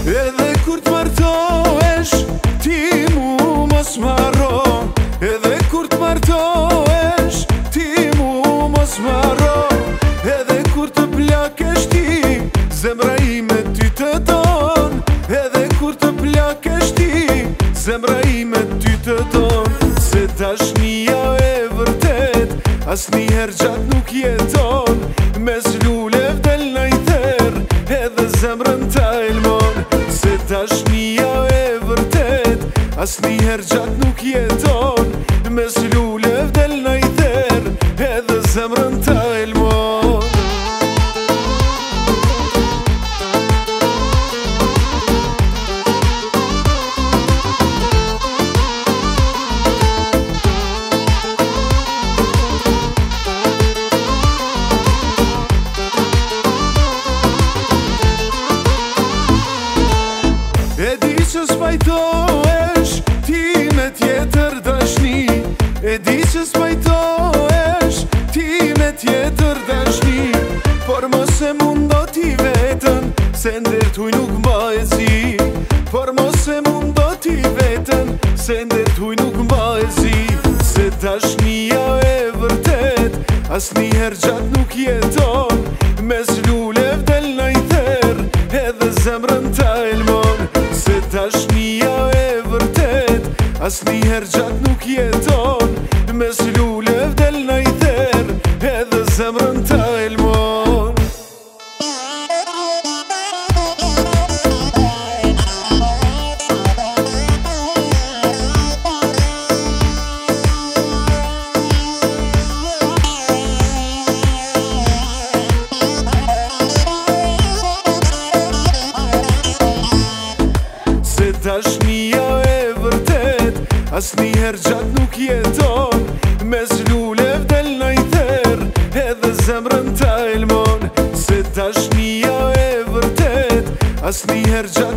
Edhe kur t'martohesh, ti mu mos m'harro. Edhe kur t'martohesh, ti mu mos m'harro. Edhe kur të plakesh ti, zemra ime ty të don. Edhe kur të plakesh ti, zemra ime ty të don. Se dashnia e vërtet, asnjëherë gjatë nuk jeton. Mes lulev del najter, edhe zemrën ta elmon. Se dashnia e vërtet, asnjëherë gjatë nuk jeton. Mes lulev del najter, edhe zemrën ta elmon. E di që s'pajtohesh ti me tjetër dashni. E di që s'pajtohesh ti me tjetër dashni. Por mos e mundo ti vetën, se ndërtuj nuk mbahet zi. Por mos e mundo ti vetën, se ndërtuj nuk mbahet zi. Se dashnia e vërtet, asnjëherë gjatë nuk jeton. Mes lulev del najter, edhe zemrën ta elmon. Se dashnia e vërtet, asnjëherë gjatë nuk jeton. Mes lulev del najter, edhe zemrën ta elmon. Se dashnia e vërtet, asnjëherë gjatë nuk jeton. Mes lulev del najter, edhe zemrën ta elmon. Se dashnia e vërtet, asnjëherë gjatë